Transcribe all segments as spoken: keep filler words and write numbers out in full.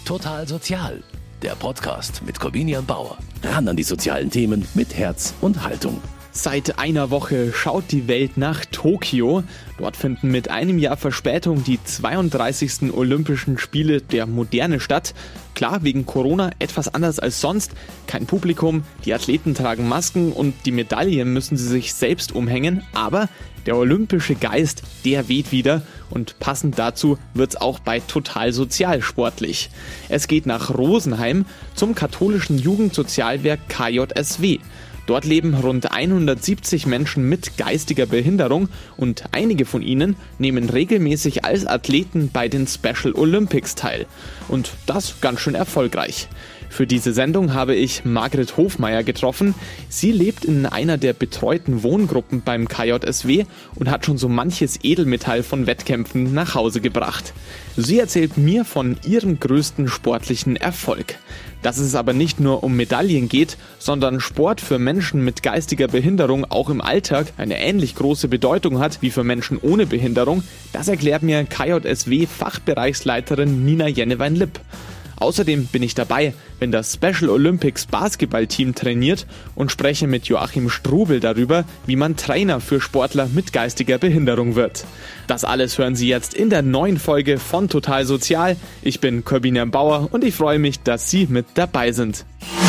Total Sozial, der Podcast mit Corvinian Bauer. Ran an die sozialen Themen mit Herz und Haltung. Seit einer Woche schaut die Welt nach Tokio. Dort finden mit einem Jahr Verspätung die zweiunddreißigsten Olympischen Spiele der Moderne statt. Klar, wegen Corona etwas anders als sonst. Kein Publikum, die Athleten tragen Masken und die Medaillen müssen sie sich selbst umhängen. Aber der olympische Geist, der weht wieder. Und passend dazu wird's auch bei Total Sozial sportlich. Es geht nach Rosenheim zum katholischen Jugendsozialwerk K J S W. Dort leben rund hundertsiebzig Menschen mit geistiger Behinderung und einige von ihnen nehmen regelmäßig als Athleten bei den Special Olympics teil. Und das ganz schön erfolgreich. Für diese Sendung habe ich Margret Hofmeier getroffen. Sie lebt in einer der betreuten Wohngruppen beim K J S W und hat schon so manches Edelmetall von Wettkämpfen nach Hause gebracht. Sie erzählt mir von ihrem größten sportlichen Erfolg. Dass es aber nicht nur um Medaillen geht, sondern Sport für Menschen mit geistiger Behinderung auch im Alltag eine ähnlich große Bedeutung hat wie für Menschen ohne Behinderung, das erklärt mir K J S W-Fachbereichsleiterin Nina Jennewein-Lipp. Außerdem bin ich dabei, wenn das Special Olympics Basketballteam trainiert und spreche mit Joachim Strubel darüber, wie man Trainer für Sportler mit geistiger Behinderung wird. Das alles hören Sie jetzt in der neuen Folge von Total Sozial. Ich bin Corvinian Bauer und ich freue mich, dass Sie mit dabei sind.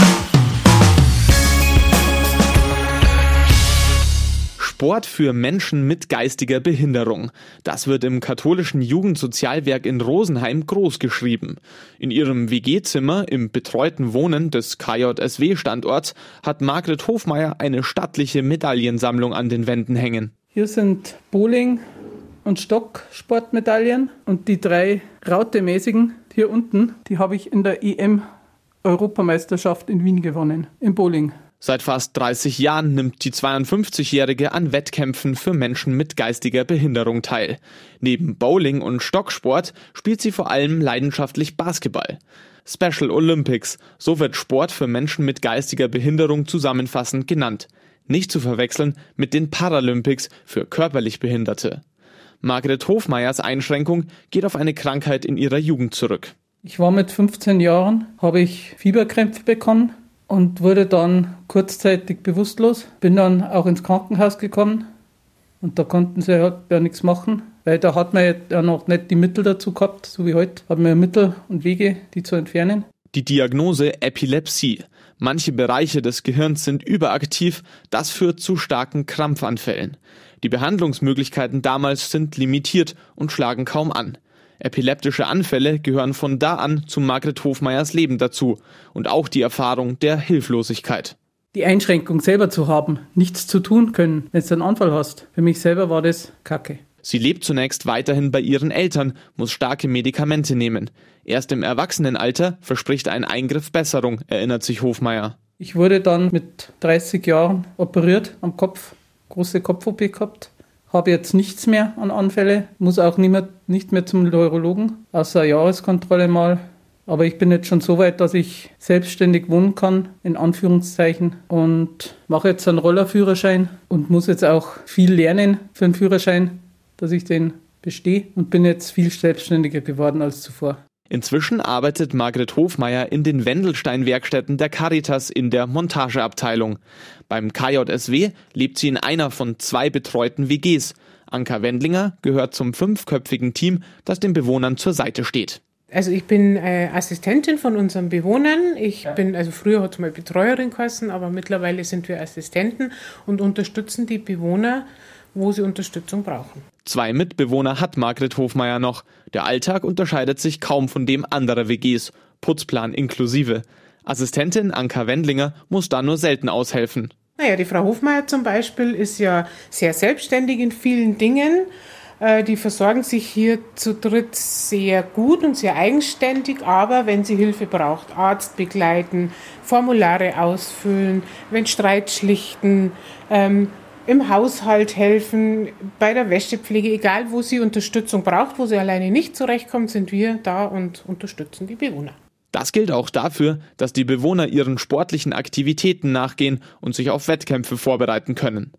Sport für Menschen mit geistiger Behinderung. Das wird im katholischen Jugendsozialwerk in Rosenheim großgeschrieben. In ihrem W G-Zimmer im betreuten Wohnen des K J S W-Standorts hat Margret Hofmeier eine stattliche Medaillensammlung an den Wänden hängen. Hier sind Bowling- und Stocksportmedaillen und die drei Raute-mäßigen hier unten, die habe ich in der E M-Europameisterschaft in Wien gewonnen, im Bowling. Seit fast dreißig Jahren nimmt die zweiundfünfzigjährige an Wettkämpfen für Menschen mit geistiger Behinderung teil. Neben Bowling und Stocksport spielt sie vor allem leidenschaftlich Basketball. Special Olympics, so wird Sport für Menschen mit geistiger Behinderung zusammenfassend genannt. Nicht zu verwechseln mit den Paralympics für körperlich Behinderte. Margret Hofmeiers Einschränkung geht auf eine Krankheit in ihrer Jugend zurück. Ich war mit fünfzehn Jahren, habe ich Fieberkrämpfe bekommen und wurde dann kurzzeitig bewusstlos. Bin dann auch ins Krankenhaus gekommen und da konnten sie halt ja nichts machen, weil da hat man ja noch nicht die Mittel dazu gehabt, so wie heute. Haben wir Mittel und Wege, die zu entfernen. Die Diagnose Epilepsie. Manche Bereiche des Gehirns sind überaktiv, das führt zu starken Krampfanfällen. Die Behandlungsmöglichkeiten damals sind limitiert und schlagen kaum an. Epileptische Anfälle gehören von da an zu Margret Hofmeiers Leben dazu und auch die Erfahrung der Hilflosigkeit. Die Einschränkung selber zu haben, nichts zu tun können, wenn du einen Anfall hast. Für mich selber war das Kacke. Sie lebt zunächst weiterhin bei ihren Eltern, muss starke Medikamente nehmen. Erst im Erwachsenenalter verspricht ein Eingriff Besserung, erinnert sich Hofmeier. Ich wurde dann mit dreißig Jahren operiert am Kopf, große Kopf-O P gehabt. Habe jetzt nichts mehr an Anfälle, muss auch nicht mehr, nicht mehr zum Neurologen, außer eine Jahreskontrolle mal. Aber ich bin jetzt schon so weit, dass ich selbstständig wohnen kann, in Anführungszeichen, und mache jetzt einen Rollerführerschein und muss jetzt auch viel lernen für den Führerschein, dass ich den bestehe, und bin jetzt viel selbstständiger geworden als zuvor. Inzwischen arbeitet Margret Hofmeier in den Wendelstein-Werkstätten der Caritas in der Montageabteilung. Beim K J S W lebt sie in einer von zwei betreuten W Gs. Anka Wendlinger gehört zum fünfköpfigen Team, das den Bewohnern zur Seite steht. Also ich bin äh, Assistentin von unseren Bewohnern. Ich bin, also früher hat es mal Betreuerin geheißen, aber mittlerweile sind wir Assistenten und unterstützen die Bewohner, wo sie Unterstützung brauchen. Zwei Mitbewohner hat Margret Hofmeier noch. Der Alltag unterscheidet sich kaum von dem anderer W Gs, Putzplan inklusive. Assistentin Anka Wendlinger muss da nur selten aushelfen. Naja, die Frau Hofmeier zum Beispiel ist ja sehr selbstständig in vielen Dingen. Äh, die versorgen sich hier zu dritt sehr gut und sehr eigenständig, aber wenn sie Hilfe braucht, Arzt begleiten, Formulare ausfüllen, wenn Streit schlichten, ähm, im Haushalt helfen, bei der Wäschepflege, egal wo sie Unterstützung braucht, wo sie alleine nicht zurechtkommt, sind wir da und unterstützen die Bewohner. Das gilt auch dafür, dass die Bewohner ihren sportlichen Aktivitäten nachgehen und sich auf Wettkämpfe vorbereiten können.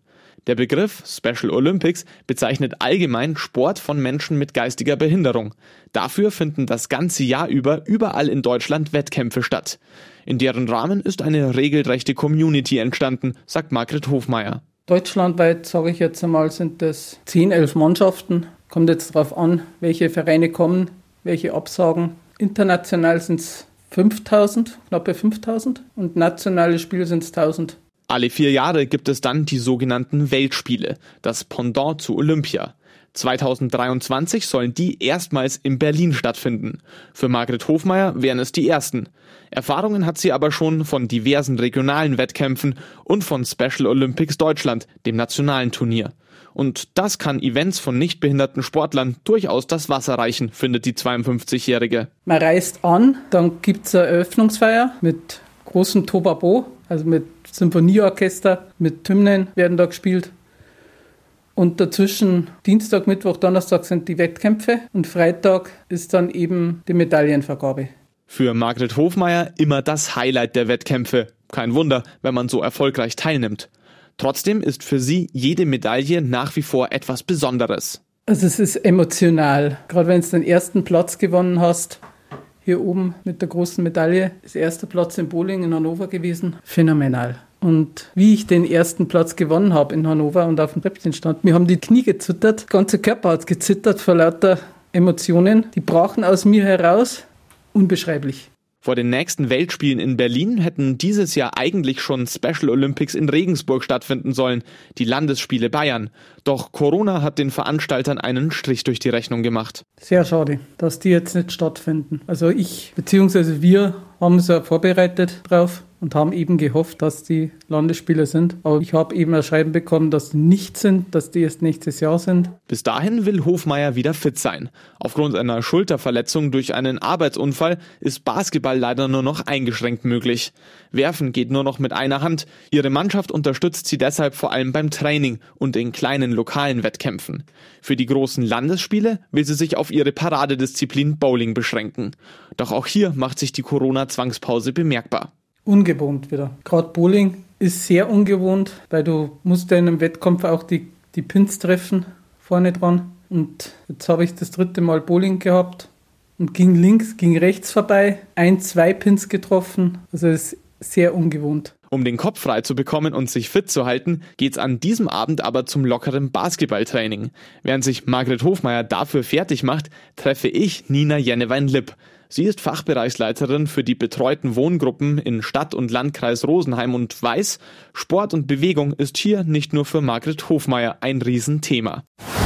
Der Begriff Special Olympics bezeichnet allgemein Sport von Menschen mit geistiger Behinderung. Dafür finden das ganze Jahr über überall in Deutschland Wettkämpfe statt. In deren Rahmen ist eine regelrechte Community entstanden, sagt Margret Hofmeier. Deutschlandweit, sage ich jetzt einmal, sind das zehn, elf Mannschaften. Kommt jetzt darauf an, welche Vereine kommen, welche absagen. International sind es fünftausend, knappe fünftausend und nationale Spiele sind es tausend. Alle vier Jahre gibt es dann die sogenannten Weltspiele, das Pendant zu Olympia. zweitausenddreiundzwanzig sollen die erstmals in Berlin stattfinden. Für Margret Hofmeier wären es die ersten. Erfahrungen hat sie aber schon von diversen regionalen Wettkämpfen und von Special Olympics Deutschland, dem nationalen Turnier. Und das kann Events von nicht behinderten Sportlern durchaus das Wasser reichen, findet die zweiundfünfzigjährige. Man reist an, dann gibt es eine Eröffnungsfeier mit großem Tobabo, also mit Symphonieorchester, mit Hymnen werden da gespielt. Und dazwischen Dienstag, Mittwoch, Donnerstag sind die Wettkämpfe und Freitag ist dann eben die Medaillenvergabe. Für Margret Hofmeier immer das Highlight der Wettkämpfe. Kein Wunder, wenn man so erfolgreich teilnimmt. Trotzdem ist für sie jede Medaille nach wie vor etwas Besonderes. Also es ist emotional, gerade wenn du den ersten Platz gewonnen hast. Hier oben mit der großen Medaille, ist erster Platz im Bowling in Hannover gewesen. Phänomenal. Und wie ich den ersten Platz gewonnen habe in Hannover und auf dem Treppchen stand, mir haben die Knie gezittert, der ganze Körper hat gezittert vor lauter Emotionen. Die brachen aus mir heraus, unbeschreiblich. Vor den nächsten Weltspielen in Berlin hätten dieses Jahr eigentlich schon Special Olympics in Regensburg stattfinden sollen, die Landesspiele Bayern. Doch Corona hat den Veranstaltern einen Strich durch die Rechnung gemacht. Sehr schade, dass die jetzt nicht stattfinden. Also ich bzw. wir haben uns ja vorbereitet drauf und haben eben gehofft, dass die Landesspiele sind. Aber ich habe eben ein Schreiben bekommen, dass die nicht sind, dass die erst nächstes Jahr sind. Bis dahin will Hofmeier wieder fit sein. Aufgrund einer Schulterverletzung durch einen Arbeitsunfall ist Basketball leider nur noch eingeschränkt möglich. Werfen geht nur noch mit einer Hand. Ihre Mannschaft unterstützt sie deshalb vor allem beim Training und in kleinen lokalen Wettkämpfen. Für die großen Landesspiele will sie sich auf ihre Paradedisziplin Bowling beschränken. Doch auch hier macht sich die Corona-Zwangspause bemerkbar. Ungewohnt wieder. Gerade Bowling ist sehr ungewohnt, weil du musst ja in einem Wettkampf auch die, die Pins treffen, vorne dran. Und jetzt habe ich das dritte Mal Bowling gehabt und ging links, ging rechts vorbei, ein, zwei Pins getroffen. Also es ist sehr ungewohnt. Um den Kopf frei zu bekommen und sich fit zu halten, geht's an diesem Abend aber zum lockeren Basketballtraining. Während sich Margret Hofmeier dafür fertig macht, treffe ich Nina Jennewein-Lipp. Sie ist Fachbereichsleiterin für die betreuten Wohngruppen in Stadt- und Landkreis Rosenheim und weiß, Sport und Bewegung ist hier nicht nur für Margret Hofmeier ein Riesenthema.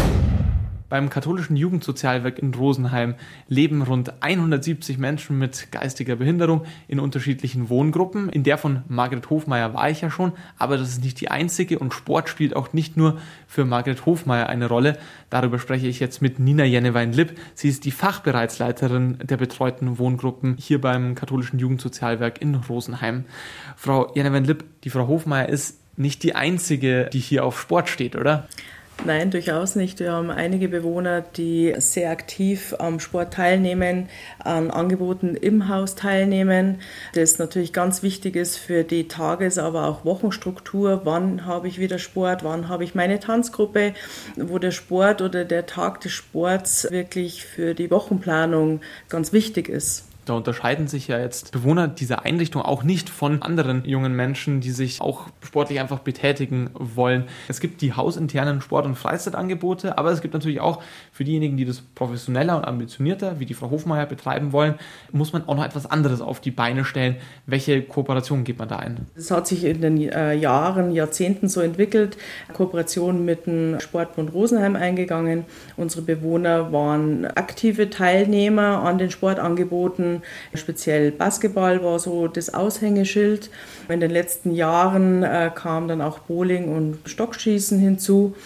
Beim katholischen Jugendsozialwerk in Rosenheim leben rund hundertsiebzig Menschen mit geistiger Behinderung in unterschiedlichen Wohngruppen. In der von Margret Hofmeier war ich ja schon, aber das ist nicht die einzige und Sport spielt auch nicht nur für Margret Hofmeier eine Rolle. Darüber spreche ich jetzt mit Nina Jennewein-Lipp. Sie ist die Fachbereichsleiterin der betreuten Wohngruppen hier beim katholischen Jugendsozialwerk in Rosenheim. Frau Jennewein-Lipp, die Frau Hofmeier ist nicht die einzige, die hier auf Sport steht, oder? Nein, durchaus nicht. Wir haben einige Bewohner, die sehr aktiv am Sport teilnehmen, an Angeboten im Haus teilnehmen. Das natürlich ganz wichtig ist für die Tages-, aber auch Wochenstruktur. Wann habe ich wieder Sport? Wann habe ich meine Tanzgruppe? Wo der Sport oder der Tag des Sports wirklich für die Wochenplanung ganz wichtig ist. Da unterscheiden sich ja jetzt Bewohner dieser Einrichtung auch nicht von anderen jungen Menschen, die sich auch sportlich einfach betätigen wollen. Es gibt die hausinternen Sport- und Freizeitangebote, aber es gibt natürlich auch für diejenigen, die das professioneller und ambitionierter, wie die Frau Hofmeier, betreiben wollen, muss man auch noch etwas anderes auf die Beine stellen. Welche Kooperationen geht man da ein? Es hat sich in den äh, Jahren, Jahrzehnten so entwickelt. Kooperation mit dem Sportbund Rosenheim eingegangen. Unsere Bewohner waren aktive Teilnehmer an den Sportangeboten. Speziell Basketball war so das Aushängeschild. In den letzten Jahren äh, kam dann auch Bowling und Stockschießen hinzu.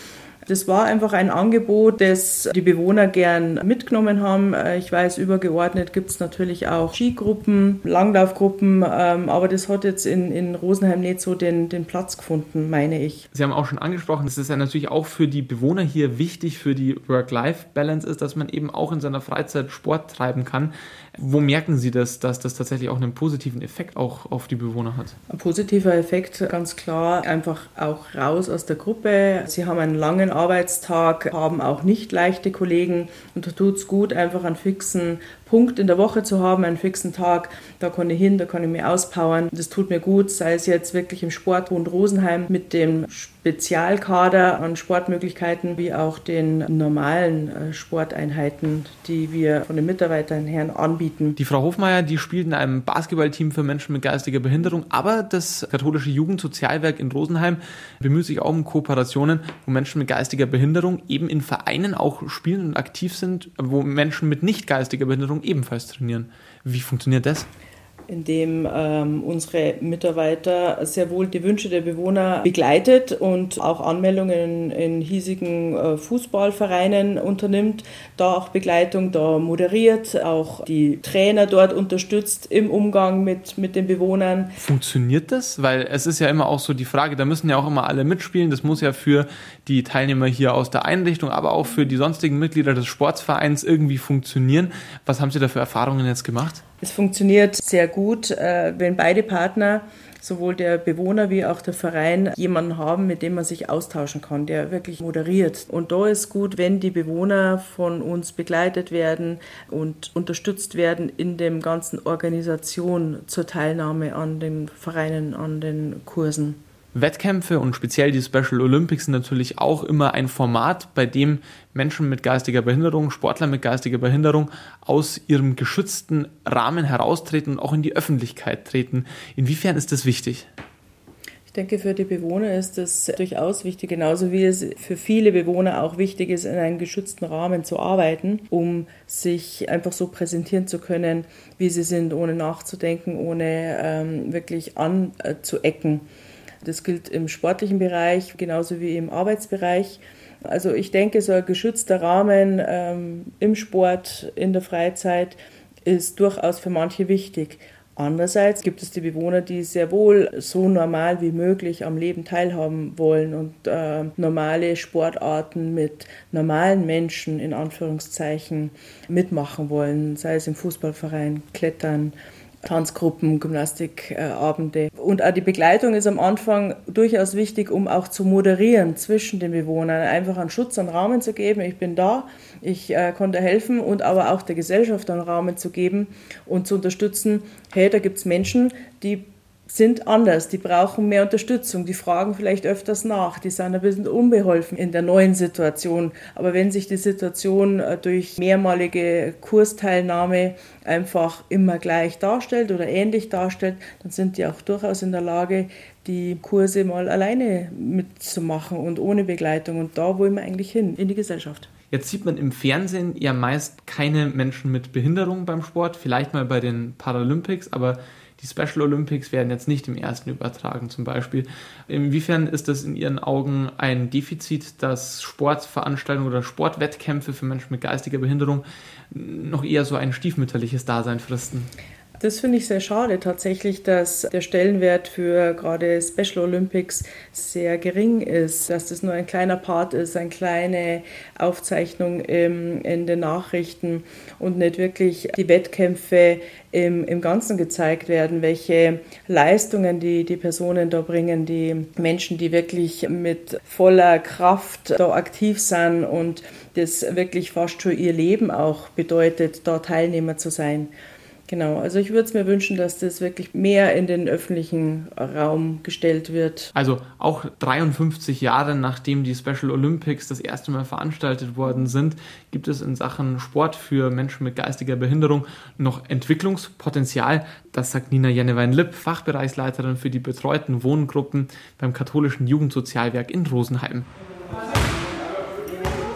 Das war einfach ein Angebot, das die Bewohner gern mitgenommen haben. Ich weiß, übergeordnet gibt es natürlich auch Skigruppen, Langlaufgruppen, aber das hat jetzt in, in Rosenheim nicht so den, den Platz gefunden, meine ich. Sie haben auch schon angesprochen, dass es ja natürlich auch für die Bewohner hier wichtig für die Work-Life-Balance ist, dass man eben auch in seiner Freizeit Sport treiben kann. Wo merken Sie das, dass das tatsächlich auch einen positiven Effekt auch auf die Bewohner hat? Ein positiver Effekt, ganz klar, einfach auch raus aus der Gruppe. Sie haben einen langen Arbeitstag, haben auch nicht leichte Kollegen und da tut es gut, einfach einen fixen Punkt in der Woche zu haben, einen fixen Tag, da kann ich hin, da kann ich mich auspowern. Das tut mir gut, sei es jetzt wirklich im Sportbund Rosenheim mit dem Spezialkader an Sportmöglichkeiten, wie auch den normalen Sporteinheiten, die wir von den Mitarbeitern her anbieten. Die Frau Hofmeier, die spielt in einem Basketballteam für Menschen mit geistiger Behinderung, aber das katholische Jugendsozialwerk in Rosenheim bemüht sich auch um Kooperationen, wo Menschen mit geistiger Behinderung eben in Vereinen auch spielen und aktiv sind, wo Menschen mit nicht geistiger Behinderung ebenfalls trainieren. Wie funktioniert das? Indem ähm, unsere Mitarbeiter sehr wohl die Wünsche der Bewohner begleitet und auch Anmeldungen in, in hiesigen äh, Fußballvereinen unternimmt, da auch Begleitung da moderiert, auch die Trainer dort unterstützt im Umgang mit, mit den Bewohnern. Funktioniert das? Weil es ist ja immer auch so die Frage, da müssen ja auch immer alle mitspielen, das muss ja für die Teilnehmer hier aus der Einrichtung, aber auch für die sonstigen Mitglieder des Sportvereins irgendwie funktionieren. Was haben Sie da für Erfahrungen jetzt gemacht? Es funktioniert sehr gut, wenn beide Partner, sowohl der Bewohner wie auch der Verein, jemanden haben, mit dem man sich austauschen kann, der wirklich moderiert. Und da ist gut, wenn die Bewohner von uns begleitet werden und unterstützt werden in dem ganzen Organisation zur Teilnahme an den Vereinen, an den Kursen. Wettkämpfe und speziell die Special Olympics sind natürlich auch immer ein Format, bei dem Menschen mit geistiger Behinderung, Sportler mit geistiger Behinderung aus ihrem geschützten Rahmen heraustreten und auch in die Öffentlichkeit treten. Inwiefern ist das wichtig? Ich denke, für die Bewohner ist das durchaus wichtig, genauso wie es für viele Bewohner auch wichtig ist, in einem geschützten Rahmen zu arbeiten, um sich einfach so präsentieren zu können, wie sie sind, ohne nachzudenken, ohne ähm, wirklich anzuecken. Das gilt im sportlichen Bereich genauso wie im Arbeitsbereich. Also ich denke, so ein geschützter Rahmen ähm, im Sport, in der Freizeit ist durchaus für manche wichtig. Andererseits gibt es die Bewohner, die sehr wohl so normal wie möglich am Leben teilhaben wollen und äh, normale Sportarten mit normalen Menschen in Anführungszeichen mitmachen wollen, sei es im Fußballverein, Klettern, Tanzgruppen, Gymnastikabende. Und auch die Begleitung ist am Anfang durchaus wichtig, um auch zu moderieren zwischen den Bewohnern, einfach einen Schutz, einen Rahmen zu geben. Ich bin da, ich äh, kann da helfen und aber auch der Gesellschaft einen Rahmen zu geben und zu unterstützen. Hey, da gibt es Menschen, die sind anders, die brauchen mehr Unterstützung, die fragen vielleicht öfters nach, die sind ein bisschen unbeholfen in der neuen Situation. Aber wenn sich die Situation durch mehrmalige Kursteilnahme einfach immer gleich darstellt oder ähnlich darstellt, dann sind die auch durchaus in der Lage, die Kurse mal alleine mitzumachen und ohne Begleitung. Und da wollen wir eigentlich hin, in die Gesellschaft. Jetzt sieht man im Fernsehen ja meist keine Menschen mit Behinderung beim Sport, vielleicht mal bei den Paralympics, aber die Special Olympics werden jetzt nicht im ersten übertragen zum Beispiel. Inwiefern ist das in Ihren Augen ein Defizit, dass Sportveranstaltungen oder Sportwettkämpfe für Menschen mit geistiger Behinderung noch eher so ein stiefmütterliches Dasein fristen? Das finde ich sehr schade tatsächlich, dass der Stellenwert für gerade Special Olympics sehr gering ist, dass das nur ein kleiner Part ist, eine kleine Aufzeichnung im, in den Nachrichten und nicht wirklich die Wettkämpfe im, im Ganzen gezeigt werden, welche Leistungen die, die Personen da bringen, die Menschen, die wirklich mit voller Kraft da aktiv sind und das wirklich fast schon ihr Leben auch bedeutet, da Teilnehmer zu sein. Genau, also ich würde es mir wünschen, dass das wirklich mehr in den öffentlichen Raum gestellt wird. Also auch dreiundfünfzig Jahre nachdem die Special Olympics das erste Mal veranstaltet worden sind, gibt es in Sachen Sport für Menschen mit geistiger Behinderung noch Entwicklungspotenzial. Das sagt Nina Jennewein-Lipp, Fachbereichsleiterin für die betreuten Wohngruppen beim katholischen Jugendsozialwerk in Rosenheim.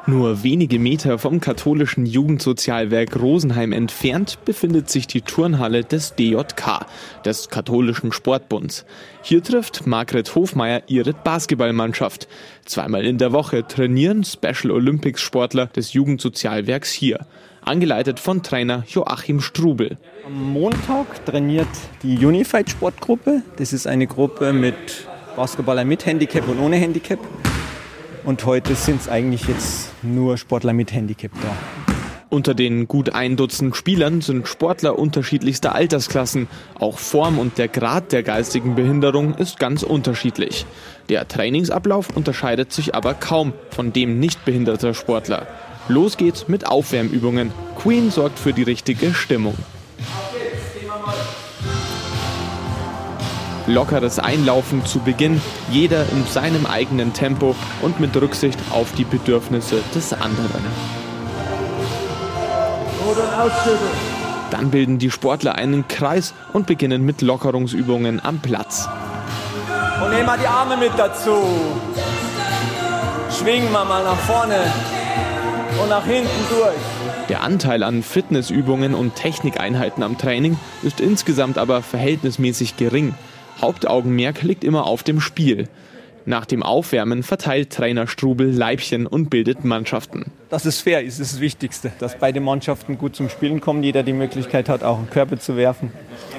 Nur wenige Meter vom katholischen Jugendsozialwerk Rosenheim entfernt befindet sich die Turnhalle des D J K, des Katholischen Sportbunds. Hier trifft Margret Hofmeier ihre Basketballmannschaft. Zweimal in der Woche trainieren Special Olympics Sportler des Jugendsozialwerks hier, angeleitet von Trainer Joachim Strubel. Am Montag trainiert die Unified Sportgruppe. Das ist eine Gruppe mit Basketballern mit Handicap und ohne Handicap. Und heute sind es eigentlich jetzt nur Sportler mit Handicap da. Unter den gut ein Dutzend Spielern sind Sportler unterschiedlichster Altersklassen. Auch Form und der Grad der geistigen Behinderung ist ganz unterschiedlich. Der Trainingsablauf unterscheidet sich aber kaum von dem nicht behinderter Sportler. Los geht's mit Aufwärmübungen. Queen sorgt für die richtige Stimmung. Lockeres Einlaufen zu Beginn, jeder in seinem eigenen Tempo und mit Rücksicht auf die Bedürfnisse des anderen. Dann bilden die Sportler einen Kreis und beginnen mit Lockerungsübungen am Platz. Und nehmen wir die Arme mit dazu. Schwingen wir mal nach vorne und nach hinten durch. Der Anteil an Fitnessübungen und Technikeinheiten am Training ist insgesamt aber verhältnismäßig gering. Hauptaugenmerk liegt immer auf dem Spiel. Nach dem Aufwärmen verteilt Trainer Strubel Leibchen und bildet Mannschaften. Dass es fair ist, ist das Wichtigste. Dass beide Mannschaften gut zum Spielen kommen, jeder die Möglichkeit hat, auch einen Körper zu werfen.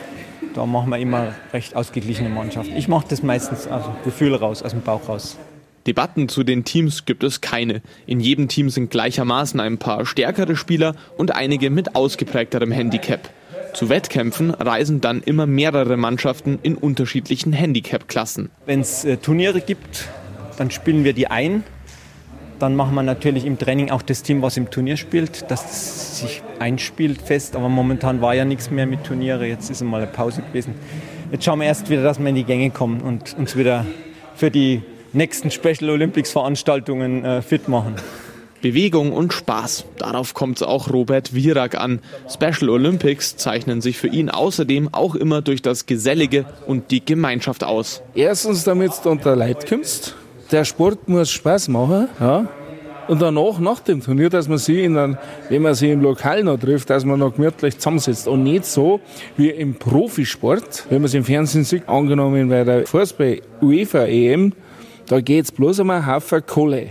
Da machen wir immer recht ausgeglichene Mannschaften. Ich mache das meistens aus dem Gefühl raus, aus dem Bauch raus. Debatten zu den Teams gibt es keine. In jedem Team sind gleichermaßen ein paar stärkere Spieler und einige mit ausgeprägterem Handicap. Zu Wettkämpfen reisen dann immer mehrere Mannschaften in unterschiedlichen Handicap-Klassen. Wenn es äh, Turniere gibt, dann spielen wir die ein. Dann machen wir natürlich im Training auch das Team, was im Turnier spielt, dass es sich einspielt fest. Aber momentan war ja nichts mehr mit Turniere. Jetzt ist einmal eine Pause gewesen. Jetzt schauen wir erst wieder, dass wir in die Gänge kommen und uns wieder für die nächsten Special Olympics Veranstaltungen äh, fit machen. Bewegung und Spaß, darauf kommt es auch Robert Wierak an. Special Olympics zeichnen sich für ihn außerdem auch immer durch das Gesellige und die Gemeinschaft aus. Erstens, damit du unter Leute kommst. Der Sport muss Spaß machen. Ja. Und danach, nach dem Turnier, dass man sich, in einem, wenn man sich im Lokal noch trifft, dass man noch gemütlich zusammensetzt. Und nicht so wie im Profisport, wenn man es im Fernsehen sieht, angenommen bei der Fußball-UEFA-E M, da geht es bloß um einen Haufen Kohle.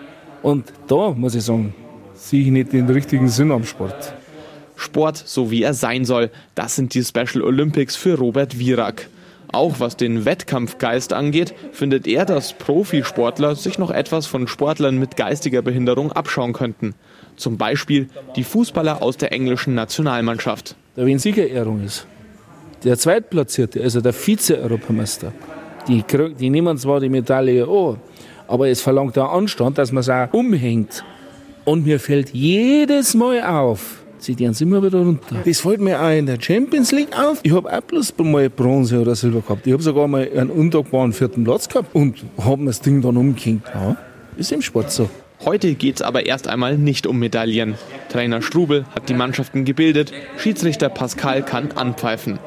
Und da, muss ich sagen, sehe ich nicht den richtigen Sinn am Sport. Sport, so wie er sein soll, das sind die Special Olympics für Robert Wierak. Auch was den Wettkampfgeist angeht, findet er, dass Profisportler sich noch etwas von Sportlern mit geistiger Behinderung abschauen könnten. Zum Beispiel die Fußballer aus der englischen Nationalmannschaft. Da wenn Siegerehrung ist, der Zweitplatzierte, also der Vize-Europameister, die, die nehmen zwar die Medaille an, aber es verlangt der Anstand, dass man es auch umhängt. Und mir fällt jedes Mal auf, sie gehen immer wieder runter. Das fällt mir auch in der Champions League auf. Ich habe auch bloß mal Bronze oder Silber gehabt. Ich habe sogar mal einen undankbaren vierten Platz gehabt und habe mir das Ding dann umgehängt. Ja, ist im Sport so. Heute geht es aber erst einmal nicht um Medaillen. Trainer Strubel hat die Mannschaften gebildet, Schiedsrichter Pascal kann anpfeifen.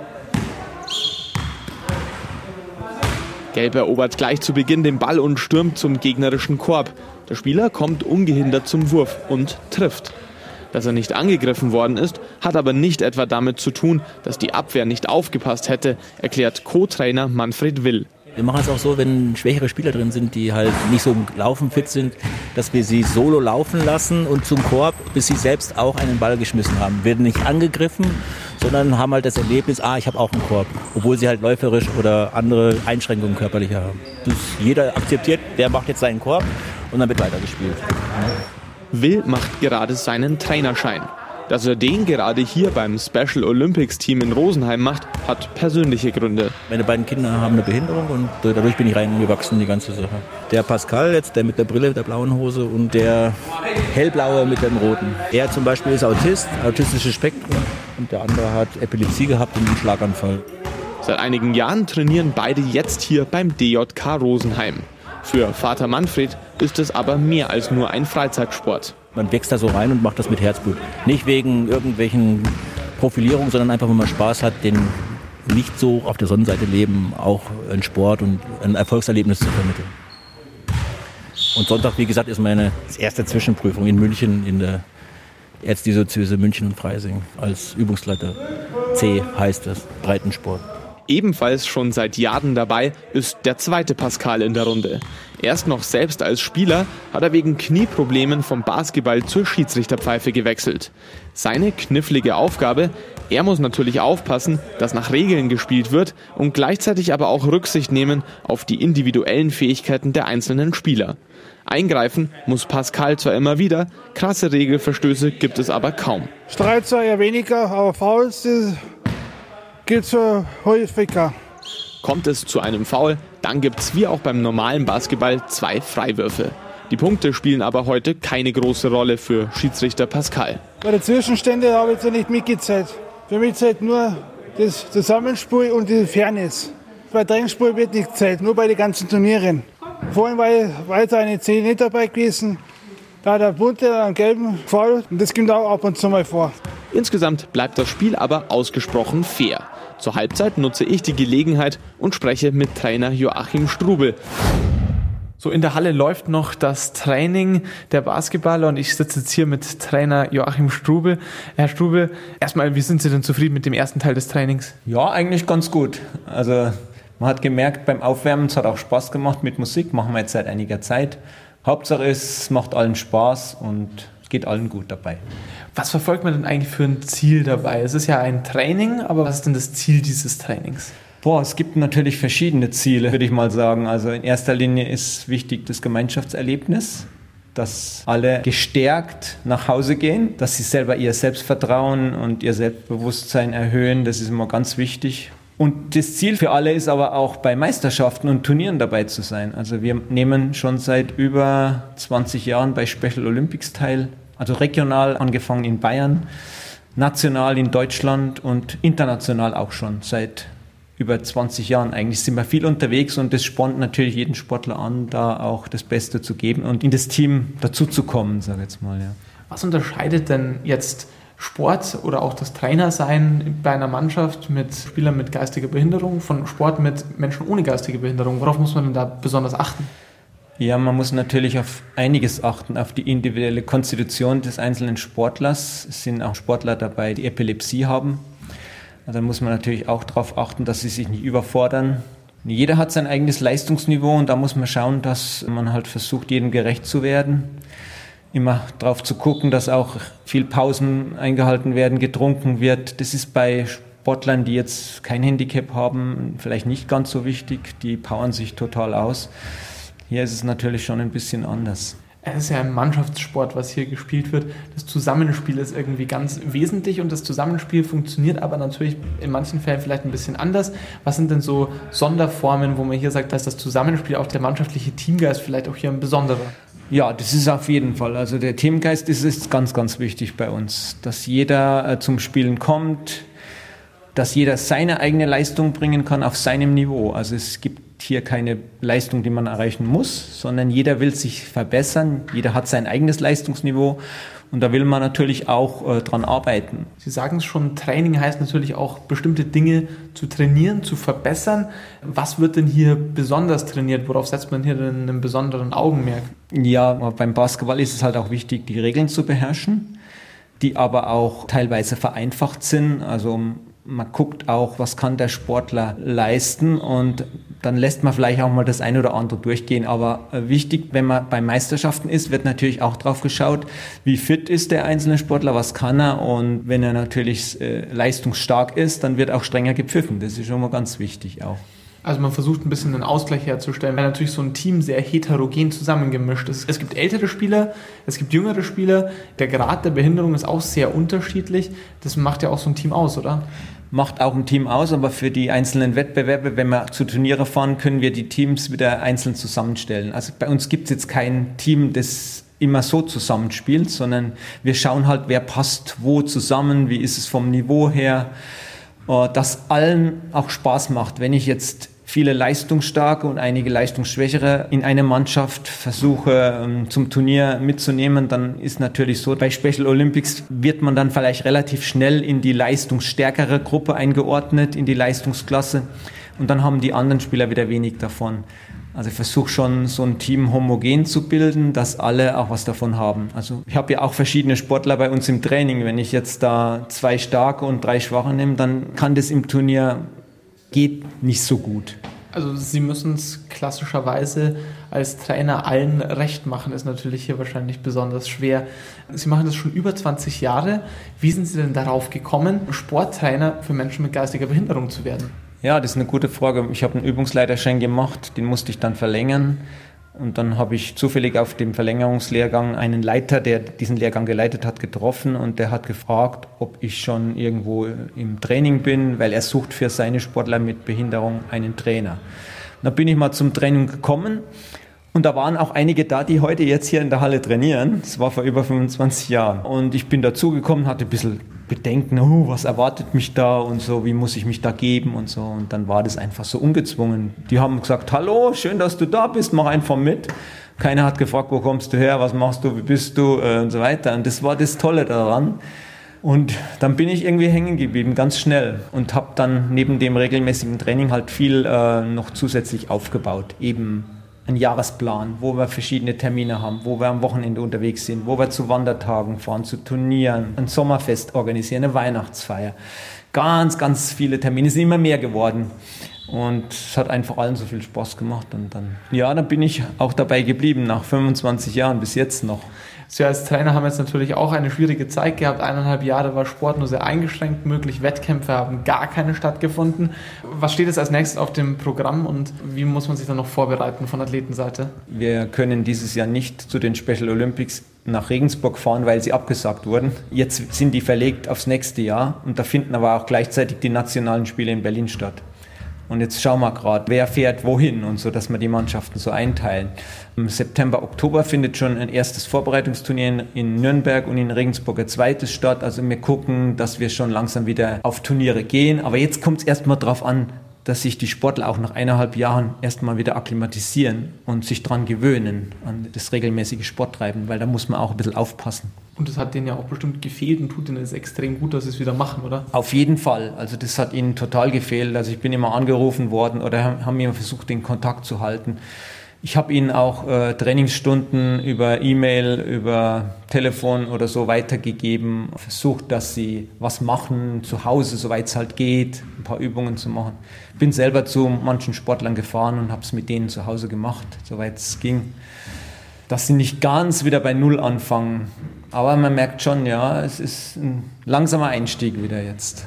Gelb erobert gleich zu Beginn den Ball und stürmt zum gegnerischen Korb. Der Spieler kommt ungehindert zum Wurf und trifft. Dass er nicht angegriffen worden ist, hat aber nicht etwa damit zu tun, dass die Abwehr nicht aufgepasst hätte, erklärt Co-Trainer Manfred Will. Wir machen es auch so, wenn schwächere Spieler drin sind, die halt nicht so im Laufen fit sind, dass wir sie solo laufen lassen und zum Korb, bis sie selbst auch einen Ball geschmissen haben. Werden nicht angegriffen, sondern haben halt das Erlebnis, ah, ich habe auch einen Korb, obwohl sie halt läuferisch oder andere Einschränkungen körperlicher haben. Das jeder akzeptiert, der macht jetzt seinen Korb und dann wird weitergespielt. Will macht gerade seinen Trainerschein. Dass er den gerade hier beim Special Olympics Team in Rosenheim macht, hat persönliche Gründe. Meine beiden Kinder haben eine Behinderung und dadurch bin ich reingewachsen in die ganze Sache. Der Pascal jetzt, der mit der Brille, der blauen Hose und der hellblaue mit dem roten. Er zum Beispiel ist Autist, autistisches Spektrum und der andere hat Epilepsie gehabt und einen Schlaganfall. Seit einigen Jahren trainieren beide jetzt hier beim D J K Rosenheim. Für Vater Manfred ist es aber mehr als nur ein Freizeitsport. Man wächst da so rein und macht das mit Herzblut. Nicht wegen irgendwelchen Profilierungen, sondern einfach, wenn man Spaß hat, den nicht so auf der Sonnenseite leben, auch einen Sport und ein Erfolgserlebnis zu vermitteln. Und Sonntag, wie gesagt, ist meine erste Zwischenprüfung in München, in der Erzdiözese München und Freising. Als Übungsleiter C heißt das, Breitensport. Ebenfalls schon seit Jahren dabei ist der zweite Pascal in der Runde. Erst noch selbst als Spieler hat er wegen Knieproblemen vom Basketball zur Schiedsrichterpfeife gewechselt. Seine knifflige Aufgabe: Er muss natürlich aufpassen, dass nach Regeln gespielt wird und gleichzeitig aber auch Rücksicht nehmen auf die individuellen Fähigkeiten der einzelnen Spieler. Eingreifen muss Pascal zwar immer wieder, krasse Regelverstöße gibt es aber kaum. Streit zwar eher weniger, aber Fouls geht so häufiger. Kommt es zu einem Foul, dann gibt's wie auch beim normalen Basketball zwei Freiwürfe. Die Punkte spielen aber heute keine große Rolle für Schiedsrichter Pascal. Bei den Zwischenständen habe ich jetzt nicht mitgezählt. Für mich zählt nur das Zusammenspiel und die Fairness. Bei Trainingsspiel wird nicht gezählt, nur bei den ganzen Turnieren. Vorhin war weiter eine zehn nicht dabei gewesen. Da hat der bunte einen gelben Foul und das kommt auch ab und zu mal vor. Insgesamt bleibt das Spiel aber ausgesprochen fair. Zur Halbzeit nutze ich die Gelegenheit und spreche mit Trainer Joachim Strubel. So, in der Halle läuft noch das Training der Basketballer und ich sitze jetzt hier mit Trainer Joachim Strubel. Herr Strubel, erstmal, wie sind Sie denn zufrieden mit dem ersten Teil des Trainings? Ja, eigentlich ganz gut. Also man hat gemerkt, beim Aufwärmen, es hat auch Spaß gemacht mit Musik, machen wir jetzt seit einiger Zeit. Hauptsache es macht allen Spaß und geht allen gut dabei. Was verfolgt man denn eigentlich für ein Ziel dabei? Es ist ja ein Training, aber was ist denn das Ziel dieses Trainings? Boah, es gibt natürlich verschiedene Ziele, würde ich mal sagen. Also in erster Linie ist wichtig das Gemeinschaftserlebnis, dass alle gestärkt nach Hause gehen, dass sie selber ihr Selbstvertrauen und ihr Selbstbewusstsein erhöhen. Das ist immer ganz wichtig. Und das Ziel für alle ist aber auch bei Meisterschaften und Turnieren dabei zu sein. Also wir nehmen schon seit über zwanzig Jahren bei Special Olympics teil. Also regional angefangen in Bayern, national in Deutschland und international auch schon seit über zwanzig Jahren. Eigentlich sind wir viel unterwegs und das spornt natürlich jeden Sportler an, da auch das Beste zu geben und in das Team dazuzukommen, sage ich jetzt mal. Ja. Was unterscheidet denn jetzt Sport oder auch das Trainersein bei einer Mannschaft mit Spielern mit geistiger Behinderung von Sport mit Menschen ohne geistige Behinderung? Worauf muss man denn da besonders achten? Ja, man muss natürlich auf einiges achten, auf die individuelle Konstitution des einzelnen Sportlers. Es sind auch Sportler dabei, die Epilepsie haben. Da muss man natürlich auch darauf achten, dass sie sich nicht überfordern. Jeder hat sein eigenes Leistungsniveau und da muss man schauen, dass man halt versucht, jedem gerecht zu werden. Immer darauf zu gucken, dass auch viel Pausen eingehalten werden, getrunken wird. Das ist bei Sportlern, die jetzt kein Handicap haben, vielleicht nicht ganz so wichtig. Die powern sich total aus. Hier ist es natürlich schon ein bisschen anders. Es ist ja ein Mannschaftssport, was hier gespielt wird. Das Zusammenspiel ist irgendwie ganz wesentlich und das Zusammenspiel funktioniert aber natürlich in manchen Fällen vielleicht ein bisschen anders. Was sind denn so Sonderformen, wo man hier sagt, dass das Zusammenspiel, auch der mannschaftliche Teamgeist vielleicht auch hier ein besonderer? Ja, das ist auf jeden Fall. Also der Teamgeist ist, ist ganz, ganz wichtig bei uns, dass jeder äh, zum Spielen kommt, dass jeder seine eigene Leistung bringen kann auf seinem Niveau. Also es gibt hier keine Leistung, die man erreichen muss, sondern jeder will sich verbessern, jeder hat sein eigenes Leistungsniveau und da will man natürlich auch äh, dran arbeiten. Sie sagen es schon, Training heißt natürlich auch, bestimmte Dinge zu trainieren, zu verbessern. Was wird denn hier besonders trainiert? Worauf setzt man hier denn einen besonderen Augenmerk? Ja, beim Basketball ist es halt auch wichtig, die Regeln zu beherrschen, die aber auch teilweise vereinfacht sind. Also man guckt auch, was kann der Sportler leisten und dann lässt man vielleicht auch mal das eine oder andere durchgehen. Aber wichtig, wenn man bei Meisterschaften ist, wird natürlich auch drauf geschaut, wie fit ist der einzelne Sportler, was kann er. Und wenn er natürlich äh, leistungsstark ist, dann wird auch strenger gepfiffen. Das ist schon mal ganz wichtig auch. Also man versucht ein bisschen einen Ausgleich herzustellen, weil natürlich so ein Team sehr heterogen zusammengemischt ist. Es gibt ältere Spieler, es gibt jüngere Spieler. Der Grad der Behinderung ist auch sehr unterschiedlich. Das macht ja auch so ein Team aus, oder? Macht auch ein Team aus, aber für die einzelnen Wettbewerbe, wenn wir zu Turniere fahren, können wir die Teams wieder einzeln zusammenstellen. Also bei uns gibt es jetzt kein Team, das immer so zusammenspielt, sondern wir schauen halt, wer passt wo zusammen, wie ist es vom Niveau her, dass allen auch Spaß macht. Wenn ich jetzt viele leistungsstarke und einige leistungsschwächere in eine Mannschaft versuche zum Turnier mitzunehmen, dann ist natürlich so, bei Special Olympics wird man dann vielleicht relativ schnell in die leistungsstärkere Gruppe eingeordnet, in die Leistungsklasse und dann haben die anderen Spieler wieder wenig davon. Also ich versuche schon, so ein Team homogen zu bilden, dass alle auch was davon haben. Also ich habe ja auch verschiedene Sportler bei uns im Training. Wenn ich jetzt da zwei starke und drei schwache nehme, dann kann das im Turnier, geht nicht so gut. Also Sie müssen es klassischerweise als Trainer allen recht machen, ist natürlich hier wahrscheinlich besonders schwer. Sie machen das schon über zwanzig Jahre. Wie sind Sie denn darauf gekommen, Sporttrainer für Menschen mit geistiger Behinderung zu werden? Ja, das ist eine gute Frage. Ich habe einen Übungsleiterschein gemacht, den musste ich dann verlängern. Und dann habe ich zufällig auf dem Verlängerungslehrgang einen Leiter, der diesen Lehrgang geleitet hat, getroffen. Und der hat gefragt, ob ich schon irgendwo im Training bin, weil er sucht für seine Sportler mit Behinderung einen Trainer. Und da bin ich mal zum Training gekommen. Und da waren auch einige da, die heute jetzt hier in der Halle trainieren. Das war vor über fünfundzwanzig Jahren. Und ich bin dazugekommen, hatte ein bisschen Bedenken, oh, was erwartet mich da und so, wie muss ich mich da geben und so. Und dann war das einfach so ungezwungen. Die haben gesagt, hallo, schön, dass du da bist, mach einfach mit. Keiner hat gefragt, wo kommst du her, was machst du, wie bist du und so weiter. Und das war das Tolle daran. Und dann bin ich irgendwie hängen geblieben, ganz schnell. Und habe dann neben dem regelmäßigen Training halt viel äh, noch zusätzlich aufgebaut. Eben einen Jahresplan, wo wir verschiedene Termine haben, wo wir am Wochenende unterwegs sind, wo wir zu Wandertagen fahren, zu Turnieren, ein Sommerfest organisieren, eine Weihnachtsfeier. Ganz, ganz viele Termine, es sind immer mehr geworden. Und es hat einfach allen so viel Spaß gemacht. Und dann, ja, dann bin ich auch dabei geblieben, nach fünfundzwanzig Jahren, bis jetzt noch. Sie als Trainer haben jetzt natürlich auch eine schwierige Zeit gehabt. Eineinhalb Jahre war Sport nur sehr eingeschränkt möglich. Wettkämpfe haben gar keine stattgefunden. Was steht jetzt als nächstes auf dem Programm und wie muss man sich dann noch vorbereiten von Athletenseite? Wir können dieses Jahr nicht zu den Special Olympics nach Regensburg fahren, weil sie abgesagt wurden. Jetzt sind die verlegt aufs nächste Jahr und da finden aber auch gleichzeitig die nationalen Spiele in Berlin statt. Und jetzt schauen wir gerade, wer fährt wohin und so, dass wir die Mannschaften so einteilen. Im September, Oktober findet schon ein erstes Vorbereitungsturnier in Nürnberg und in Regensburg ein zweites statt. Also wir gucken, dass wir schon langsam wieder auf Turniere gehen. Aber jetzt kommt es erstmal darauf an, dass sich die Sportler auch nach eineinhalb Jahren erstmal wieder akklimatisieren und sich daran gewöhnen, an das regelmäßige Sporttreiben, weil da muss man auch ein bisschen aufpassen. Und das hat denen ja auch bestimmt gefehlt und tut ihnen das extrem gut, dass sie es wieder machen, oder? Auf jeden Fall. Also das hat ihnen total gefehlt. Also ich bin immer angerufen worden oder haben immer versucht, den Kontakt zu halten. Ich habe ihnen auch äh, Trainingsstunden über E-Mail, über Telefon oder so weitergegeben. Versucht, dass sie was machen zu Hause, soweit es halt geht, ein paar Übungen zu machen. Bin selber zu manchen Sportlern gefahren und habe es mit denen zu Hause gemacht, soweit es ging. Dass sie nicht ganz wieder bei Null anfangen. Aber man merkt schon, ja, es ist ein langsamer Einstieg wieder jetzt.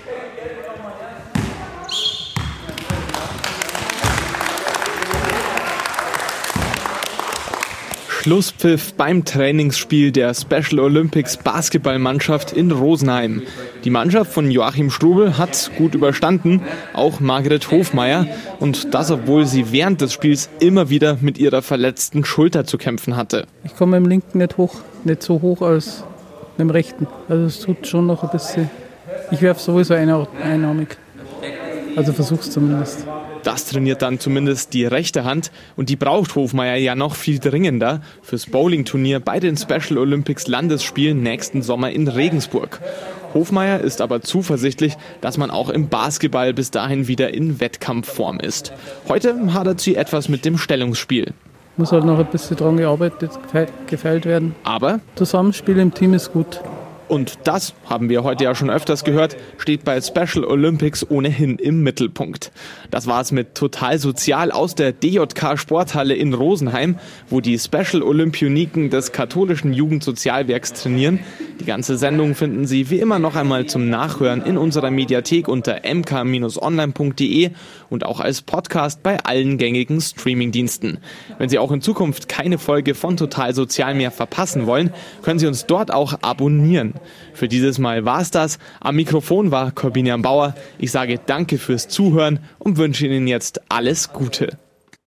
Schlusspfiff beim Trainingsspiel der Special Olympics Basketballmannschaft in Rosenheim. Die Mannschaft von Joachim Strubel hat gut überstanden, auch Margret Hofmeier. Und das, obwohl sie während des Spiels immer wieder mit ihrer verletzten Schulter zu kämpfen hatte. Ich komme mit dem linken nicht hoch, nicht so hoch als mit dem rechten. Also es tut schon noch ein bisschen. Ich werfe sowieso einarmig. Also versuch's zumindest. Das trainiert dann zumindest die rechte Hand und die braucht Hofmeier ja noch viel dringender fürs Bowling-Turnier bei den Special Olympics Landesspielen nächsten Sommer in Regensburg. Hofmeier ist aber zuversichtlich, dass man auch im Basketball bis dahin wieder in Wettkampfform ist. Heute hadert sie etwas mit dem Stellungsspiel. Muss halt noch ein bisschen dran gearbeitet, gefeilt werden. Aber Zusammenspiel im Team ist gut. Und das, haben wir heute ja schon öfters gehört, steht bei Special Olympics ohnehin im Mittelpunkt. Das war's mit Total Sozial aus der D J K Sporthalle in Rosenheim, wo die Special Olympioniken des katholischen Jugendsozialwerks trainieren. Die ganze Sendung finden Sie wie immer noch einmal zum Nachhören in unserer Mediathek unter m k Bindestrich online punkt d e und auch als Podcast bei allen gängigen Streamingdiensten. Wenn Sie auch in Zukunft keine Folge von Total Sozial mehr verpassen wollen, können Sie uns dort auch abonnieren. Für dieses Mal war's das. Am Mikrofon war Corbinian Bauer. Ich sage danke fürs Zuhören und wünsche Ihnen jetzt alles Gute.